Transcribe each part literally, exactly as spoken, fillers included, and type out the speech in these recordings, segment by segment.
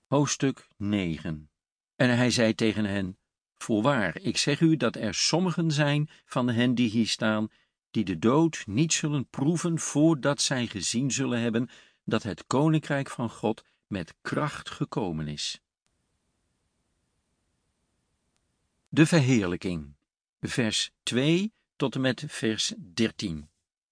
Hoofdstuk negen. En hij zei tegen hen: Voorwaar, ik zeg u dat er sommigen zijn van hen die hier staan, die de dood niet zullen proeven voordat zij gezien zullen hebben dat het koninkrijk van God met kracht gekomen is. De verheerlijking, vers twee tot en met vers dertien.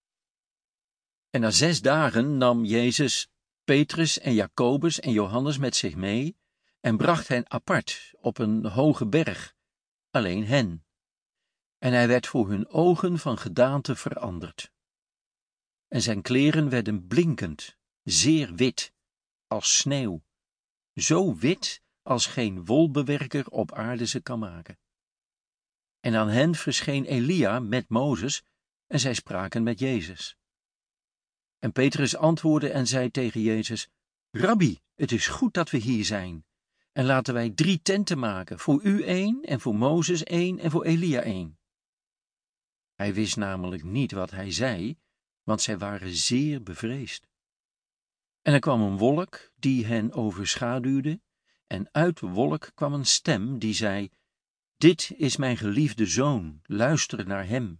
En na zes dagen nam Jezus Petrus en Jacobus en Johannes met zich mee en bracht hen apart op een hoge berg, alleen hen. En hij werd voor hun ogen van gedaante veranderd. En zijn kleren werden blinkend, zeer wit, als sneeuw, zo wit als geen wolbewerker op aarde ze kan maken. En aan hen verscheen Elia met Mozes, en zij spraken met Jezus. En Petrus antwoordde en zei tegen Jezus: Rabbi, het is goed dat we hier zijn. En laten wij drie tenten maken, voor u één, en voor Mozes één, en voor Elia één. Hij wist namelijk niet wat hij zei, want zij waren zeer bevreesd. En er kwam een wolk die hen overschaduwde, en uit de wolk kwam een stem die zei: Dit is mijn geliefde zoon, luister naar hem.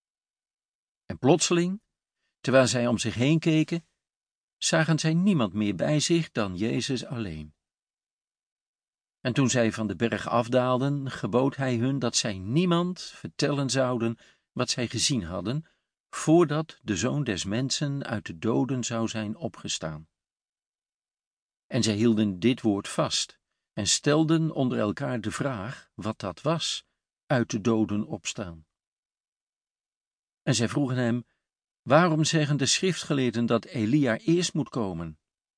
En plotseling, terwijl zij om zich heen keken, zagen zij niemand meer bij zich dan Jezus alleen. En toen zij van de berg afdaalden, gebood hij hun dat zij niemand vertellen zouden wat zij gezien hadden, voordat de Zoon des Mensen uit de doden zou zijn opgestaan. En zij hielden dit woord vast en stelden onder elkaar de vraag wat dat was, uit de doden opstaan. En zij vroegen hem: Waarom zeggen de schriftgeleerden dat Elia eerst moet komen?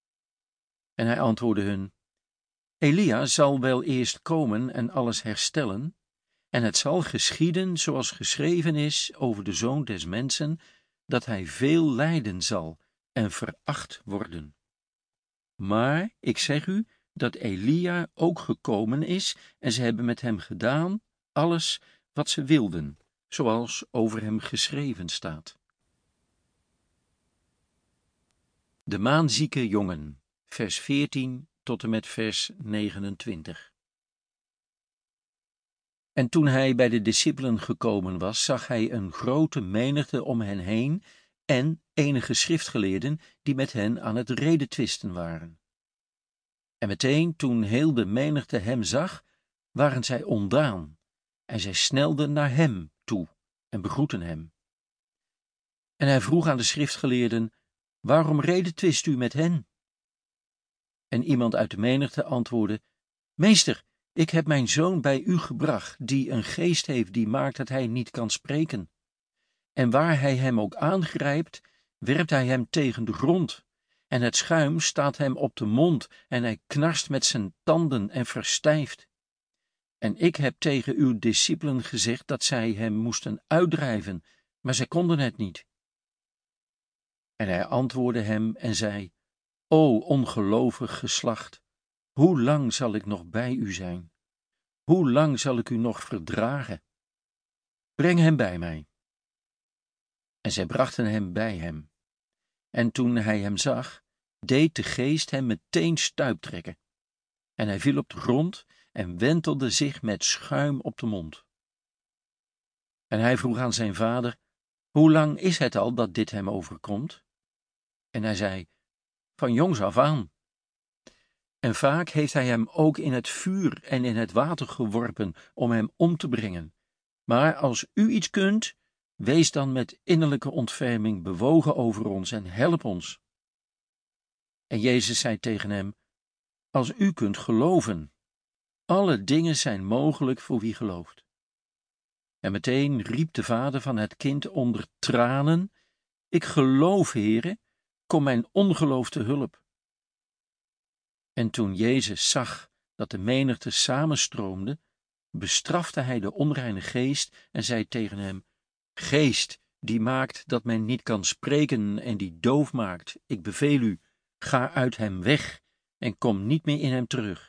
En hij antwoordde hun: Elia zal wel eerst komen en alles herstellen, en het zal geschieden zoals geschreven is over de Zoon des Mensen, dat hij veel lijden zal en veracht worden. Maar ik zeg u dat Elia ook gekomen is, en ze hebben met hem gedaan alles wat ze wilden, zoals over hem geschreven staat. De maanzieke jongen, vers veertien tot en met vers negenentwintig. En toen hij bij de discipelen gekomen was, zag hij een grote menigte om hen heen en enige schriftgeleerden die met hen aan het redetwisten waren. En meteen, toen heel de menigte hem zag, waren zij ontdaan, en zij snelden naar hem toe en begroetten hem. En hij vroeg aan de schriftgeleerden: Waarom redetwist u met hen? En iemand uit de menigte antwoordde: Meester, ik heb mijn zoon bij u gebracht, die een geest heeft die maakt dat hij niet kan spreken. En waar hij hem ook aangrijpt, werpt hij hem tegen de grond, en het schuim staat hem op de mond, en hij knarst met zijn tanden en verstijft. En ik heb tegen uw discipelen gezegd dat zij hem moesten uitdrijven, maar zij konden het niet. En hij antwoordde hem en zei: O ongelovig geslacht, hoe lang zal ik nog bij u zijn? Hoe lang zal ik u nog verdragen? Breng hem bij mij. En zij brachten hem bij hem. En toen hij hem zag, deed de geest hem meteen stuiptrekken. En hij viel op de grond en wentelde zich met schuim op de mond. En hij vroeg aan zijn vader: Hoe lang is het al dat dit hem overkomt? En hij zei: Van jongs af aan. En vaak heeft hij hem ook in het vuur en in het water geworpen om hem om te brengen. Maar als u iets kunt, wees dan met innerlijke ontferming bewogen over ons en help ons. En Jezus zei tegen hem: Als u kunt geloven, alle dingen zijn mogelijk voor wie gelooft. En meteen riep de vader van het kind onder tranen: Ik geloof, Heere, kom mijn ongeloof te hulp. En toen Jezus zag dat de menigte samenstroomde, bestrafte hij de onreine geest en zei tegen hem: Geest, die maakt dat men niet kan spreken en die doof maakt, ik beveel u, ga uit hem weg en kom niet meer in hem terug.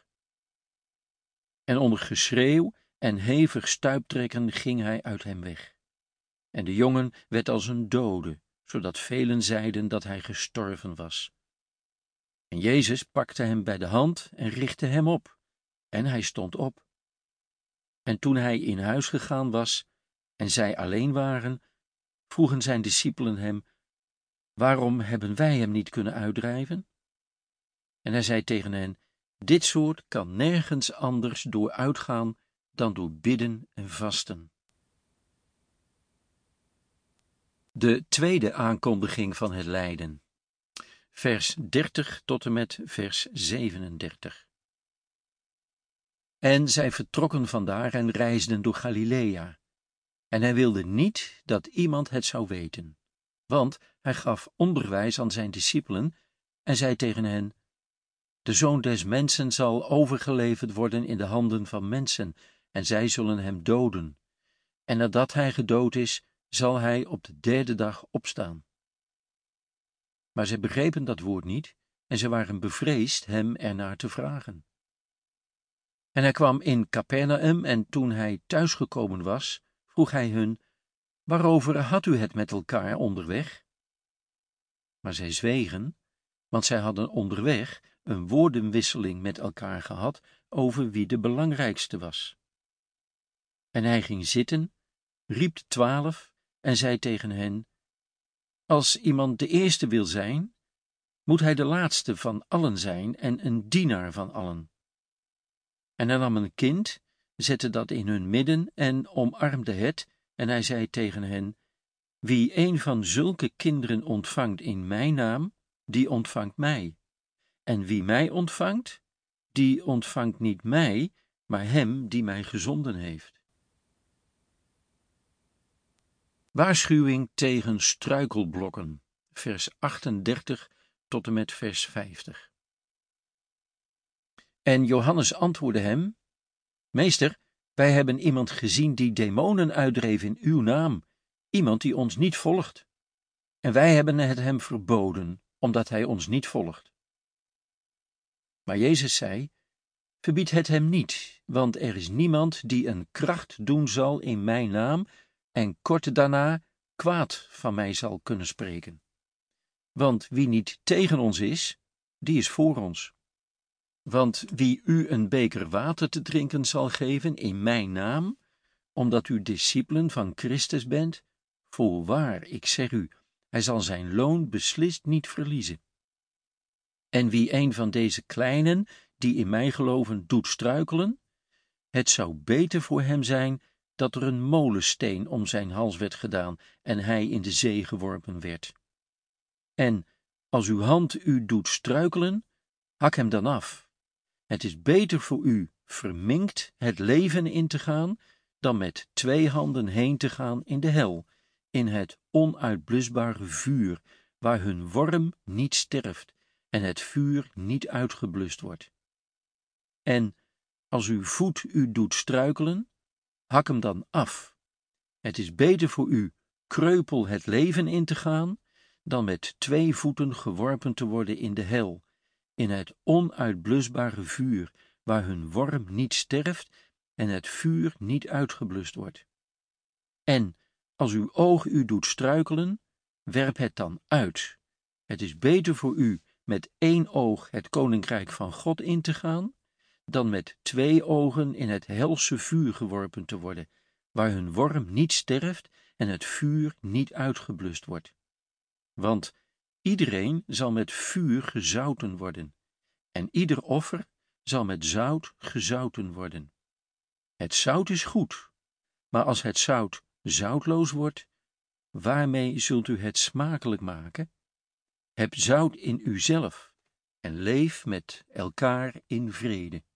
En onder geschreeuw en hevig stuiptrekken ging hij uit hem weg. En de jongen werd als een dode, zodat velen zeiden dat hij gestorven was. En Jezus pakte hem bij de hand en richtte hem op, en hij stond op. En toen hij in huis gegaan was en zij alleen waren, vroegen zijn discipelen hem: waarom hebben wij hem niet kunnen uitdrijven? En hij zei tegen hen: dit soort kan nergens anders door uitgaan dan door bidden en vasten. De tweede aankondiging van het lijden. Vers dertig tot en met vers zevenendertig. En zij vertrokken vandaar en reisden door Galilea. En hij wilde niet dat iemand het zou weten, want hij gaf onderwijs aan zijn discipelen en zei tegen hen: de Zoon des Mensen zal overgeleverd worden in de handen van mensen, en zij zullen hem doden. En nadat hij gedood is, zal hij op de derde dag opstaan. Maar zij begrepen dat woord niet, en ze waren bevreesd hem ernaar te vragen. En hij kwam in Capernaum, en toen hij thuisgekomen was, vroeg hij hun: waarover had u het met elkaar onderweg? Maar zij zwegen, want zij hadden onderweg een woordenwisseling met elkaar gehad over wie de belangrijkste was. En hij ging zitten, riep de twaalf en zei tegen hen: als iemand de eerste wil zijn, moet hij de laatste van allen zijn en een dienaar van allen. En hij nam een kind, zette dat in hun midden en omarmde het, en hij zei tegen hen: wie een van zulke kinderen ontvangt in mijn naam, die ontvangt mij. En wie mij ontvangt, die ontvangt niet mij, maar hem die mij gezonden heeft. Waarschuwing tegen struikelblokken, vers achtendertig tot en met vers vijftig. En Johannes antwoordde hem: meester, wij hebben iemand gezien die demonen uitdreef in uw naam, iemand die ons niet volgt. En wij hebben het hem verboden, omdat hij ons niet volgt. Maar Jezus zei: verbied het hem niet, want er is niemand die een kracht doen zal in mijn naam en kort daarna kwaad van mij zal kunnen spreken. Want wie niet tegen ons is, die is voor ons. Want wie u een beker water te drinken zal geven in mijn naam, omdat u discipelen van Christus bent, voorwaar, ik zeg u, hij zal zijn loon beslist niet verliezen. En wie een van deze kleinen, die in mij geloven, doet struikelen, het zou beter voor hem zijn dat er een molensteen om zijn hals werd gedaan en hij in de zee geworpen werd. En als uw hand u doet struikelen, hak hem dan af. Het is beter voor u verminkt het leven in te gaan, dan met twee handen heen te gaan in de hel, in het onuitblusbare vuur, waar hun worm niet sterft en het vuur niet uitgeblust wordt. En als uw voet u doet struikelen, hak hem dan af. Het is beter voor u kreupel het leven in te gaan, dan met twee voeten geworpen te worden in de hel, in het onuitblusbare vuur, waar hun worm niet sterft en het vuur niet uitgeblust wordt. En als uw oog u doet struikelen, werp het dan uit. Het is beter voor u met één oog het koninkrijk van God in te gaan, dan met twee ogen in het helse vuur geworpen te worden, waar hun worm niet sterft en het vuur niet uitgeblust wordt. Want iedereen zal met vuur gezouten worden, en ieder offer zal met zout gezouten worden. Het zout is goed, maar als het zout zoutloos wordt, waarmee zult u het smakelijk maken? Heb zout in uzelf en leef met elkaar in vrede.